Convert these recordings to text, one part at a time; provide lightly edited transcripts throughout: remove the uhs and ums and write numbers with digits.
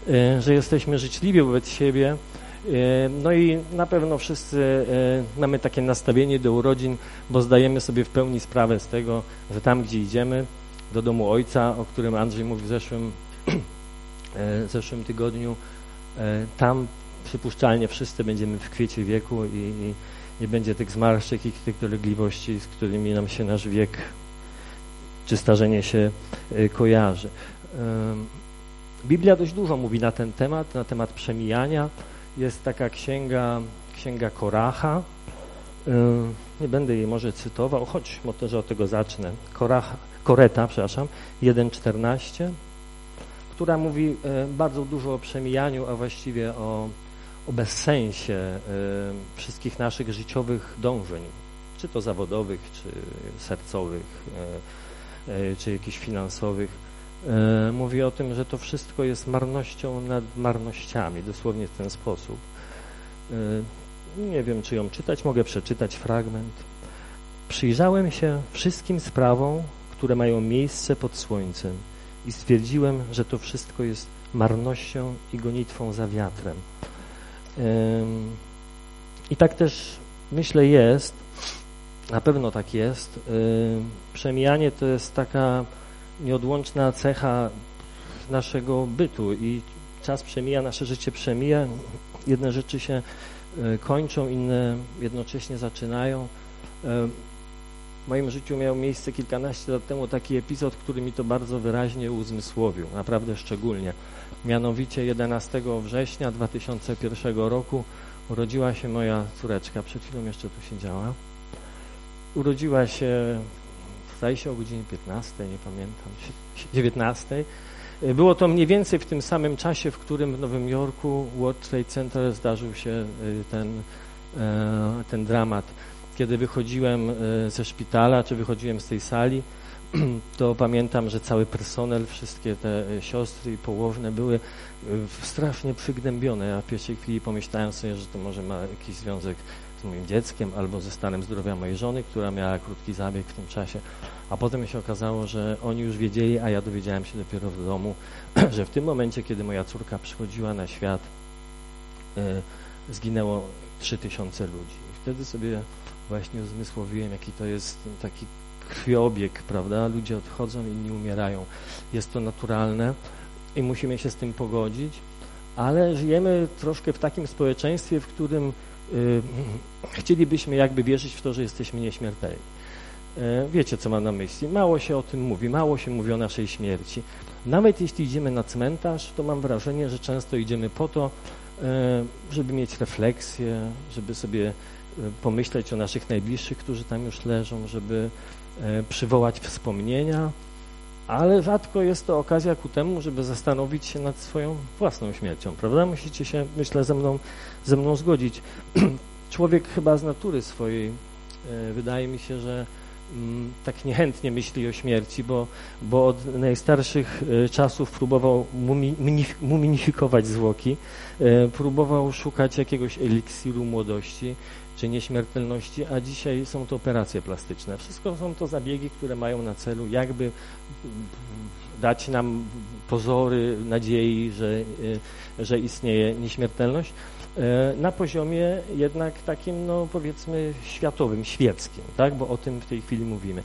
że jesteśmy życzliwi wobec siebie. No i na pewno wszyscy mamy takie nastawienie do urodzin, bo zdajemy sobie w pełni sprawę z tego, że tam, gdzie idziemy, do domu Ojca, o którym Andrzej mówił w zeszłym tygodniu, tam przypuszczalnie wszyscy będziemy w kwiecie wieku i nie będzie tych zmarszczek i tych dolegliwości, z którymi nam się nasz wiek czy starzenie się kojarzy. Biblia dość dużo mówi na ten temat, na temat przemijania. Jest taka księga Koracha. Nie będę jej może cytował, choć może od tego zacznę. Koreta, 1:14, która mówi bardzo dużo o przemijaniu, a właściwie o bezsensie wszystkich naszych życiowych dążeń, czy to zawodowych, czy sercowych, czy jakichś finansowych. Mówi o tym, że to wszystko jest marnością nad marnościami, dosłownie w ten sposób. Nie wiem, czy ją czytać, mogę przeczytać fragment. Przyjrzałem się wszystkim sprawom, które mają miejsce pod słońcem i stwierdziłem, że to wszystko jest marnością i gonitwą za wiatrem. I tak też myślę jest, na pewno tak jest. Przemijanie to jest taka nieodłączna cecha naszego bytu i czas przemija, nasze życie przemija. Jedne rzeczy się kończą, inne jednocześnie zaczynają. W moim życiu miał miejsce kilkanaście lat temu taki epizod, który mi to bardzo wyraźnie uzmysłowił, naprawdę szczególnie. Mianowicie 11 września 2001 roku urodziła się moja córeczka, przed chwilą jeszcze tu siedziała. Urodziła się, zdaje się, o godzinie 15, nie pamiętam, 19. Było to mniej więcej w tym samym czasie, w którym w Nowym Jorku World Trade Center zdarzył się ten dramat. Kiedy wychodziłem ze szpitala, czy wychodziłem z tej sali, to pamiętam, że cały personel, wszystkie te siostry i położne były strasznie przygnębione. Ja w pierwszej chwili pomyślałem sobie, że to może ma jakiś związek z moim dzieckiem albo ze stanem zdrowia mojej żony, która miała krótki zabieg w tym czasie. A potem się okazało, że oni już wiedzieli, a ja dowiedziałem się dopiero w domu, że w tym momencie, kiedy moja córka przychodziła na świat, zginęło 3000 ludzi. I wtedy sobie właśnie uzmysłowiłem, jaki to jest taki krwiobieg, prawda? Ludzie odchodzą, inni umierają. Jest to naturalne i musimy się z tym pogodzić, ale żyjemy troszkę w takim społeczeństwie, w którym chcielibyśmy jakby wierzyć w to, że jesteśmy nieśmiertelni. Wiecie, co mam na myśli? Mało się o tym mówi, mało się mówi o naszej śmierci. Nawet jeśli idziemy na cmentarz, to mam wrażenie, że często idziemy po to, żeby mieć refleksję, żeby sobie pomyśleć o naszych najbliższych, którzy tam już leżą, żeby przywołać wspomnienia, ale rzadko jest to okazja ku temu, żeby zastanowić się nad swoją własną śmiercią, prawda? Musicie się, myślę, ze mną zgodzić. Człowiek chyba z natury swojej, wydaje mi się, że tak niechętnie myśli o śmierci, bo od najstarszych czasów próbował mumifikować zwłoki, próbował szukać jakiegoś eliksiru młodości czy nieśmiertelności, a dzisiaj są to operacje plastyczne. Wszystko są to zabiegi, które mają na celu jakby dać nam pozory nadziei, że istnieje nieśmiertelność, na poziomie jednak takim, no powiedzmy, światowym, świeckim, tak? Bo o tym w tej chwili mówimy.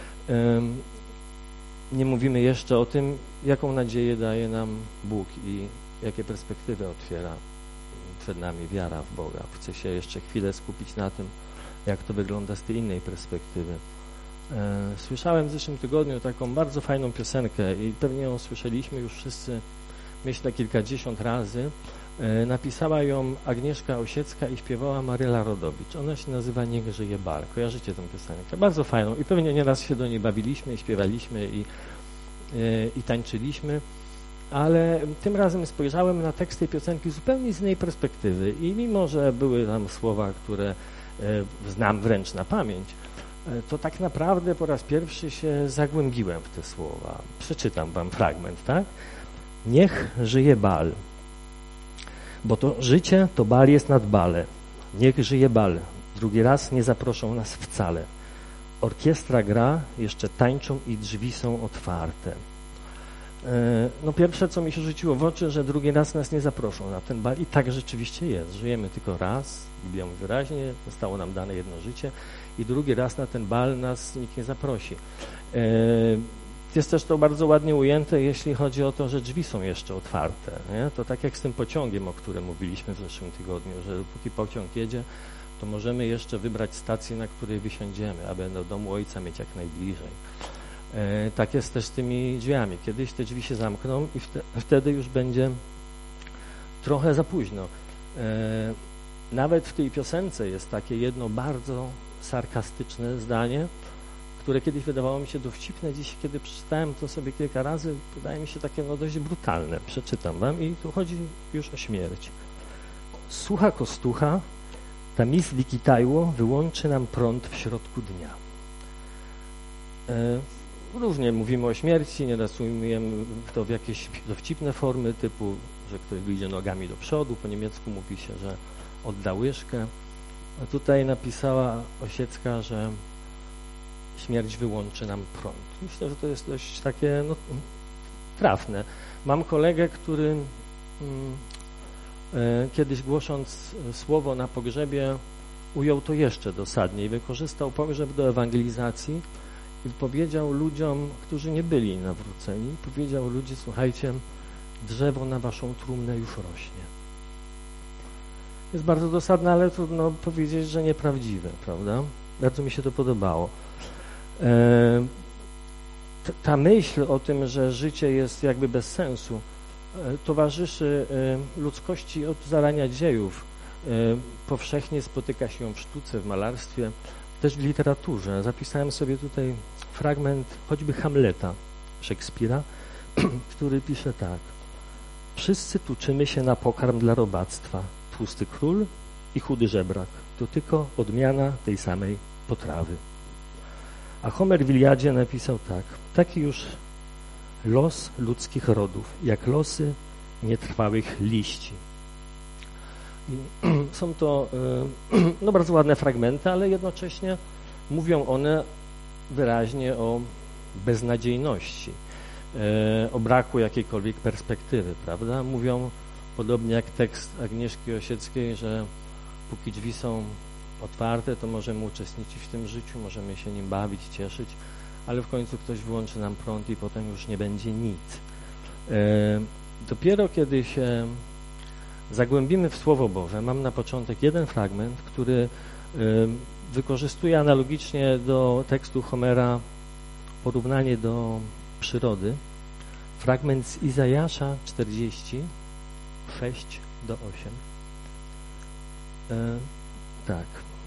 Nie mówimy jeszcze o tym, jaką nadzieję daje nam Bóg i jakie perspektywy otwiera przed nami wiara w Boga. Chcę się jeszcze chwilę skupić na tym, jak to wygląda z tej innej perspektywy. Słyszałem w zeszłym tygodniu taką bardzo fajną piosenkę i pewnie ją słyszeliśmy już wszyscy, myślę, kilkadziesiąt razy. Napisała ją Agnieszka Osiecka i śpiewała Maryla Rodowicz. Ona się nazywa Niech żyje bal. Kojarzycie tę piosenkę? Bardzo fajną i pewnie nieraz się do niej bawiliśmy i śpiewaliśmy i tańczyliśmy, ale tym razem spojrzałem na tekst tej piosenki zupełnie z innej perspektywy i mimo, że były tam słowa, które znam wręcz na pamięć, to tak naprawdę po raz pierwszy się zagłębiłem w te słowa. Przeczytam wam fragment, tak? Niech żyje bal. Bo to życie, to bal jest nad bale. Niech żyje bal. Drugi raz nie zaproszą nas wcale. Orkiestra gra, jeszcze tańczą i drzwi są otwarte. No pierwsze, co mi się rzuciło w oczy, że drugi raz nas nie zaproszą na ten bal i tak rzeczywiście jest. Żyjemy tylko raz, Biblia mówi wyraźnie, zostało nam dane jedno życie i drugi raz na ten bal nas nikt nie zaprosi. Jest też to bardzo ładnie ujęte, jeśli chodzi o to, że drzwi są jeszcze otwarte. Nie? To tak jak z tym pociągiem, o którym mówiliśmy w zeszłym tygodniu, że dopóki pociąg jedzie, to możemy jeszcze wybrać stację, na której wysiądziemy, aby do domu Ojca mieć jak najbliżej. Tak jest też z tymi drzwiami. Kiedyś te drzwi się zamkną i wtedy już będzie trochę za późno. Nawet w tej piosence jest takie jedno bardzo sarkastyczne zdanie, które kiedyś wydawało mi się dowcipne. Dziś, kiedy przeczytałem to sobie kilka razy, wydaje mi się takie dość brutalne. Przeczytam wam i tu chodzi już o śmierć. Sucha kostucha, ta mis wikitajło, wyłączy nam prąd w środku dnia. Różnie mówimy o śmierci, nieraz ujmujemy to w jakieś dowcipne formy, typu, że ktoś wyjdzie nogami do przodu, po niemiecku mówi się, że odda łyżkę. A tutaj napisała Osiecka, że śmierć wyłączy nam prąd. Myślę, że to jest dość takie trafne. Mam kolegę, który kiedyś głosząc słowo na pogrzebie ujął to jeszcze dosadniej. Wykorzystał pogrzeb do ewangelizacji i powiedział ludziom, którzy nie byli nawróceni, powiedział ludzie, słuchajcie, drzewo na waszą trumnę już rośnie. Jest bardzo dosadne, ale trudno powiedzieć, że nieprawdziwe, prawda? Bardzo mi się to podobało. Ta myśl o tym, że życie jest jakby bez sensu, towarzyszy ludzkości od zarania dziejów. Powszechnie spotyka się ją w sztuce, w malarstwie, też w literaturze. Zapisałem sobie tutaj fragment choćby Hamleta Szekspira, który pisze tak. Wszyscy tuczymy się na pokarm dla robactwa. Tłusty król i chudy żebrak. To tylko odmiana tej samej potrawy. A Homer w Iliadzie napisał tak. Taki już los ludzkich rodów, jak losy nietrwałych liści. I są to bardzo ładne fragmenty, ale jednocześnie mówią one wyraźnie o beznadziejności, o braku jakiejkolwiek perspektywy, prawda? Mówią podobnie jak tekst Agnieszki Osieckiej, że póki drzwi są otwarte, to możemy uczestniczyć w tym życiu, możemy się nim bawić, cieszyć, ale w końcu ktoś wyłączy nam prąd i potem już nie będzie nic. Dopiero kiedy się zagłębimy w Słowo Boże, mam na początek jeden fragment, który wykorzystuje analogicznie do tekstu Homera porównanie do przyrody. Fragment z Izajasza 40, 6 do 8. Tak.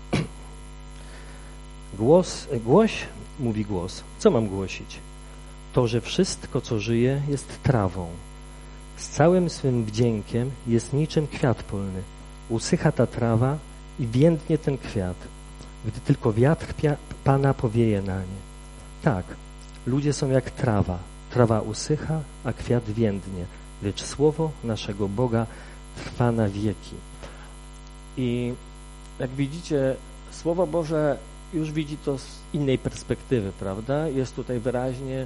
Głoś, mówi głos. Co mam głosić? To, że wszystko, co żyje, jest trawą. Z całym swym wdziękiem jest niczym kwiat polny. Usycha ta trawa i więdnie ten kwiat, gdy tylko wiatr Pana powieje na nie. Tak, ludzie są jak trawa. Trawa usycha, a kwiat więdnie, lecz słowo naszego Boga trwa na wieki. I jak widzicie, Słowo Boże już widzi to z innej perspektywy, prawda? Jest tutaj wyraźnie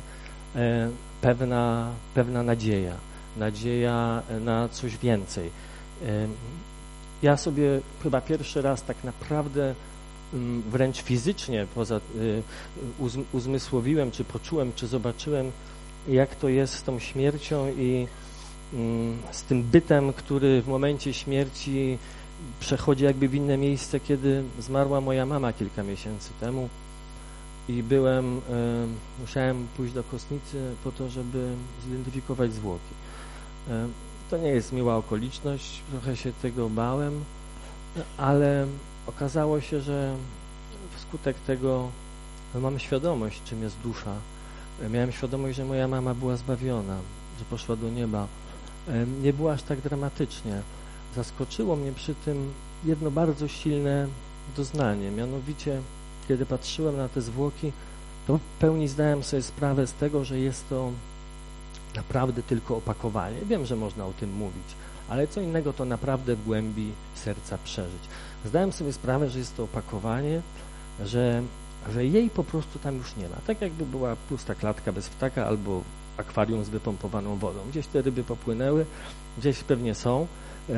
pewna nadzieja na coś więcej. Ja sobie chyba pierwszy raz tak naprawdę wręcz fizycznie uzmysłowiłem, czy poczułem, czy zobaczyłem, jak to jest z tą śmiercią i z tym bytem, który w momencie śmierci przechodzi jakby w inne miejsce, kiedy zmarła moja mama kilka miesięcy temu i musiałem pójść do kostnicy po to, żeby zidentyfikować zwłoki. To nie jest miła okoliczność, trochę się tego bałem, ale okazało się, że wskutek tego mam świadomość, czym jest dusza. Miałem świadomość, że moja mama była zbawiona, że poszła do nieba. Nie było aż tak dramatycznie. Zaskoczyło mnie przy tym jedno bardzo silne doznanie, mianowicie kiedy patrzyłem na te zwłoki, to w pełni zdałem sobie sprawę z tego, że jest to naprawdę tylko opakowanie. Wiem, że można o tym mówić, ale co innego to naprawdę w głębi serca przeżyć. Zdałem sobie sprawę, że jest to opakowanie, że jej po prostu tam już nie ma. Tak jakby była pusta klatka bez ptaka albo akwarium z wypompowaną wodą. Gdzieś te ryby popłynęły, gdzieś pewnie są.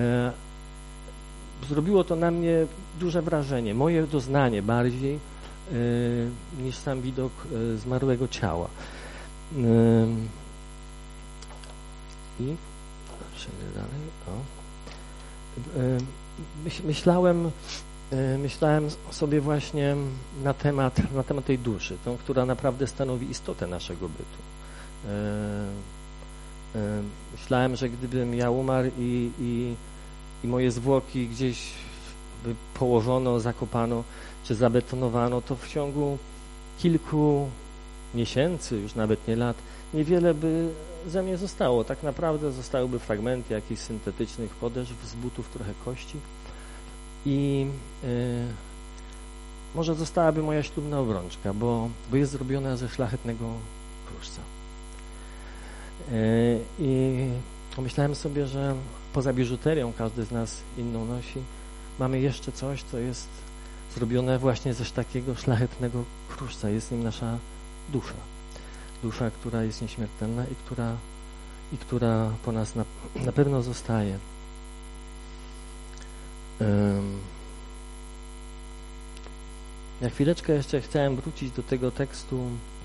Zrobiło to na mnie duże wrażenie, moje doznanie bardziej niż sam widok zmarłego ciała. I przejdźmy dalej. Myślałem sobie właśnie na temat tej duszy, tą, która naprawdę stanowi istotę naszego bytu. Myślałem, że gdybym ja umarł i moje zwłoki gdzieś by położono, zakopano czy zabetonowano, to w ciągu kilku miesięcy, już nawet nie lat, niewiele by ze mnie zostało. Tak naprawdę zostałyby fragmenty jakichś syntetycznych podeszw, z butów, trochę kości i może zostałaby moja ślubna obrączka, bo jest zrobiona ze szlachetnego kruszca. I pomyślałem sobie, że poza biżuterią, każdy z nas inną nosi, mamy jeszcze coś, co jest zrobione właśnie ze takiego szlachetnego kruszca. Jest nim nasza dusza. Dusza, która jest nieśmiertelna i która po nas na pewno zostaje. Na chwileczkę jeszcze chciałem wrócić do tego tekstu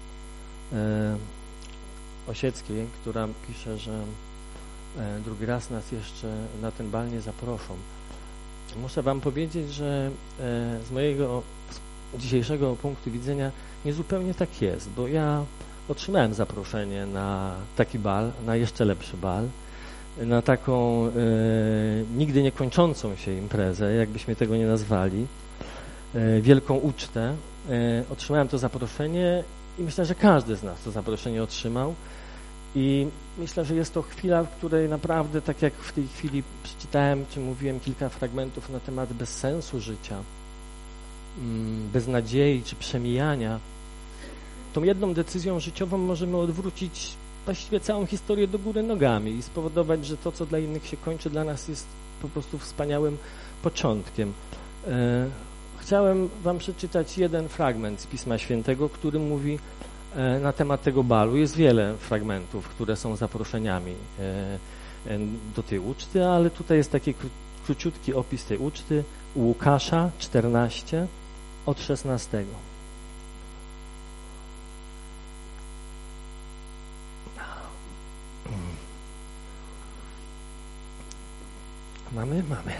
Osieckiej, która pisze, że drugi raz nas jeszcze na ten bal nie zaproszą. Muszę wam powiedzieć, że z mojego dzisiejszego punktu widzenia niezupełnie tak jest, bo ja otrzymałem zaproszenie na taki bal, na jeszcze lepszy bal, na taką nigdy nie kończącą się imprezę, jakbyśmy tego nie nazwali, wielką ucztę. Otrzymałem to zaproszenie i myślę, że każdy z nas to zaproszenie otrzymał i myślę, że jest to chwila, w której naprawdę, tak jak w tej chwili przeczytałem, czy mówiłem kilka fragmentów na temat bezsensu życia, beznadziei czy przemijania, tą jedną decyzją życiową możemy odwrócić właściwie całą historię do góry nogami i spowodować, że to, co dla innych się kończy, dla nas jest po prostu wspaniałym początkiem. Chciałem wam przeczytać jeden fragment z Pisma Świętego, który mówi na temat tego balu. Jest wiele fragmentów, które są zaproszeniami do tej uczty, ale tutaj jest taki króciutki opis tej uczty u Łukasza 14 od 16. Mamy.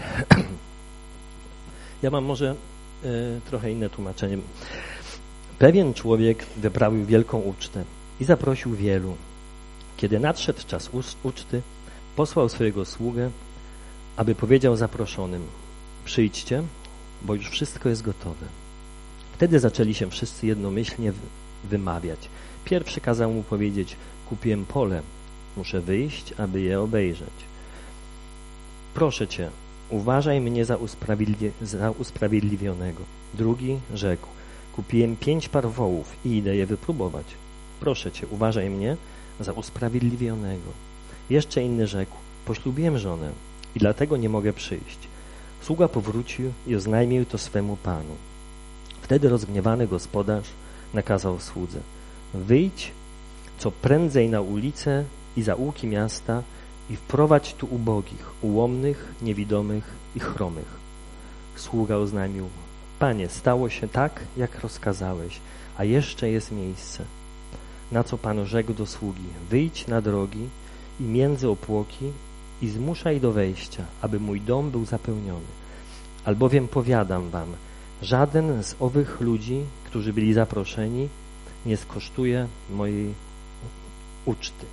Ja mam może trochę inne tłumaczenie. Pewien człowiek wyprawił wielką ucztę i zaprosił wielu. Kiedy nadszedł czas uczty, posłał swojego sługę, aby powiedział zaproszonym: przyjdźcie, bo już wszystko jest gotowe. Wtedy zaczęli się wszyscy jednomyślnie wymawiać. Pierwszy kazał mu powiedzieć: kupiłem pole, muszę wyjść, aby je obejrzeć. Proszę cię, uważaj mnie za usprawiedliwionego. Drugi rzekł: kupiłem 5 par wołów i idę je wypróbować. Proszę cię, uważaj mnie za usprawiedliwionego. Jeszcze inny rzekł: poślubiłem żonę i dlatego nie mogę przyjść. Sługa powrócił i oznajmił to swemu panu. Wtedy rozgniewany gospodarz nakazał słudze: wyjdź co prędzej na ulicę i zaułki miasta i wprowadź tu ubogich, ułomnych, niewidomych i chromych. Sługa oznajmił: Panie, stało się tak, jak rozkazałeś, a jeszcze jest miejsce. Na co Pan rzekł do sługi: wyjdź na drogi i między opłoki i zmuszaj do wejścia, aby mój dom był zapełniony. Albowiem powiadam wam, żaden z owych ludzi, którzy byli zaproszeni, nie skosztuje mojej uczty.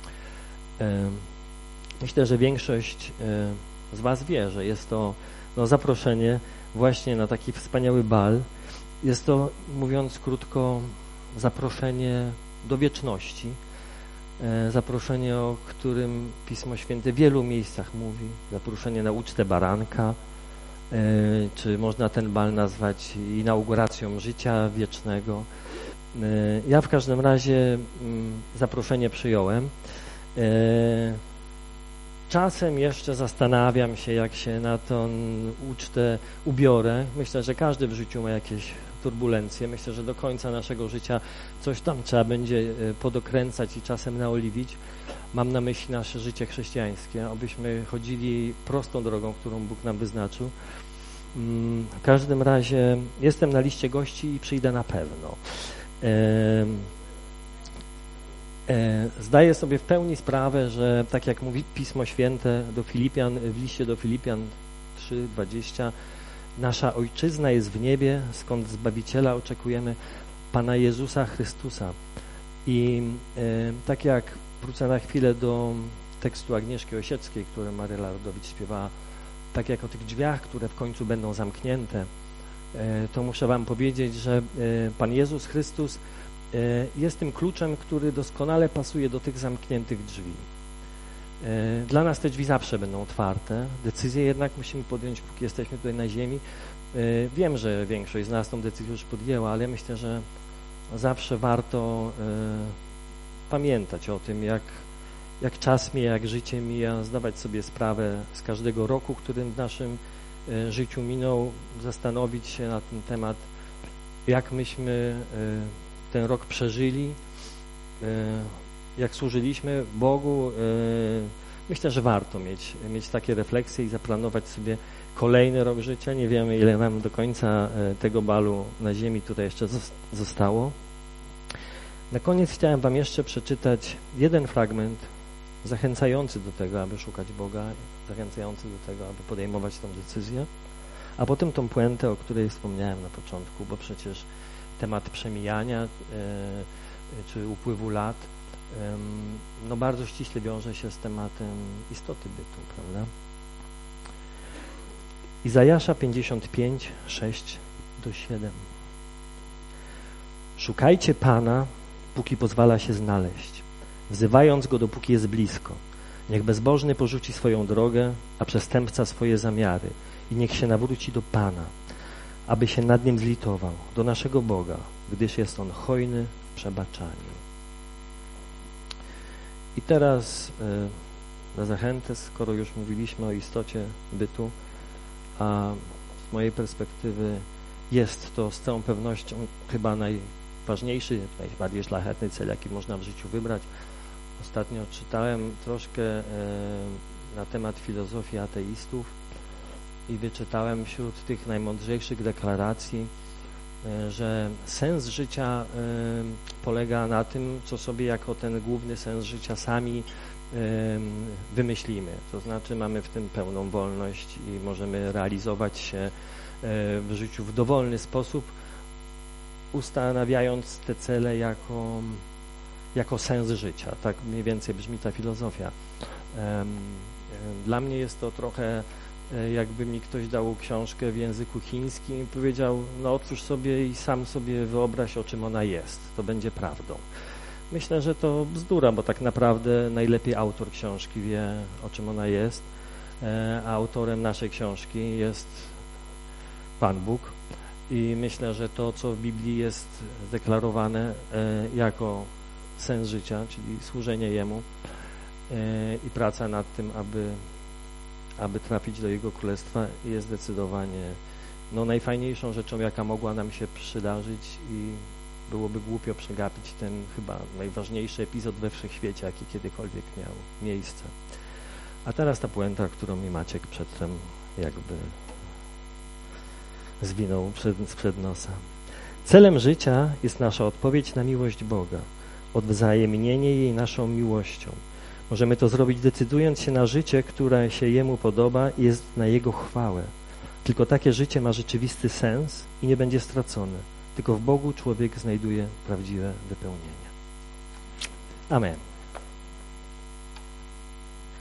Myślę, że większość z was wie, że jest to zaproszenie właśnie na taki wspaniały bal. Jest to, mówiąc krótko, zaproszenie do wieczności. Zaproszenie, o którym Pismo Święte w wielu miejscach mówi. Zaproszenie na ucztę baranka, czy można ten bal nazwać inauguracją życia wiecznego. Ja w każdym razie zaproszenie przyjąłem. Czasem jeszcze zastanawiam się, jak się na tą ucztę ubiorę. Myślę, że każdy w życiu ma jakieś turbulencje. Myślę, że do końca naszego życia coś tam trzeba będzie podokręcać i czasem naoliwić. Mam na myśli nasze życie chrześcijańskie, abyśmy chodzili prostą drogą, którą Bóg nam wyznaczył. W każdym razie jestem na liście gości i przyjdę na pewno. Zdaję sobie w pełni sprawę, że tak jak mówi Pismo Święte do Filipian, w liście do Filipian 3:20, nasza ojczyzna jest w niebie, skąd Zbawiciela oczekujemy, Pana Jezusa Chrystusa. I tak jak wrócę na chwilę do tekstu Agnieszki Osieckiej, który Maryla Rodowicz śpiewała, tak jak o tych drzwiach, które w końcu będą zamknięte, to muszę wam powiedzieć, że Pan Jezus Chrystus jest tym kluczem, który doskonale pasuje do tych zamkniętych drzwi. Dla nas te drzwi zawsze będą otwarte. Decyzje jednak musimy podjąć, póki jesteśmy tutaj na ziemi. Wiem, że większość z nas tą decyzję już podjęła, ale ja myślę, że zawsze warto pamiętać o tym, jak czas mija, jak życie mija, zdawać sobie sprawę z każdego roku, którym w naszym życiu minął, zastanowić się na ten temat, jak myśmy ten rok przeżyli, jak służyliśmy Bogu. Myślę, że warto mieć takie refleksje i zaplanować sobie kolejny rok życia. Nie wiemy, ile nam do końca tego balu na ziemi tutaj jeszcze zostało. Na koniec chciałem wam jeszcze przeczytać jeden fragment zachęcający do tego, aby szukać Boga, zachęcający do tego, aby podejmować tę decyzję, a potem tą puentę, o której wspomniałem na początku, bo przecież temat przemijania czy upływu lat no bardzo ściśle wiąże się z tematem istoty bytu, prawda? Izajasza 55, 6-7. Szukajcie Pana, póki pozwala się znaleźć, wzywając Go, dopóki jest blisko. Niech bezbożny porzuci swoją drogę, a przestępca swoje zamiary i niech się nawróci do Pana, aby się nad nim zlitował, do naszego Boga, gdyż jest On hojny w przebaczaniu. I teraz na zachętę, skoro już mówiliśmy o istocie bytu, a z mojej perspektywy jest to z całą pewnością chyba najważniejszy, najbardziej szlachetny cel, jaki można w życiu wybrać. Ostatnio czytałem troszkę na temat filozofii ateistów i wyczytałem wśród tych najmądrzejszych deklaracji, że sens życia polega na tym, co sobie jako ten główny sens życia sami wymyślimy. To znaczy mamy w tym pełną wolność i możemy realizować się w życiu w dowolny sposób, ustanawiając te cele jako sens życia. Tak mniej więcej brzmi ta filozofia. Dla mnie jest to trochę jakby mi ktoś dał książkę w języku chińskim i powiedział, no otwórz sobie i sam sobie wyobraź, o czym ona jest. To będzie prawdą. Myślę, że to bzdura, bo tak naprawdę najlepiej autor książki wie, o czym ona jest, a autorem naszej książki jest Pan Bóg i myślę, że to, co w Biblii jest zdeklarowane jako sens życia, czyli służenie Jemu i praca nad tym, aby trafić do Jego Królestwa, jest zdecydowanie najfajniejszą rzeczą, jaka mogła nam się przydarzyć i byłoby głupio przegapić ten chyba najważniejszy epizod we wszechświecie, jaki kiedykolwiek miał miejsce. A teraz ta puenta, którą mi Maciek przedtem jakby zwinął sprzed nosa. Celem życia jest nasza odpowiedź na miłość Boga, odwzajemnienie jej naszą miłością. Możemy to zrobić decydując się na życie, które się Jemu podoba i jest na Jego chwałę. Tylko takie życie ma rzeczywisty sens i nie będzie stracone. Tylko w Bogu człowiek znajduje prawdziwe wypełnienie. Amen.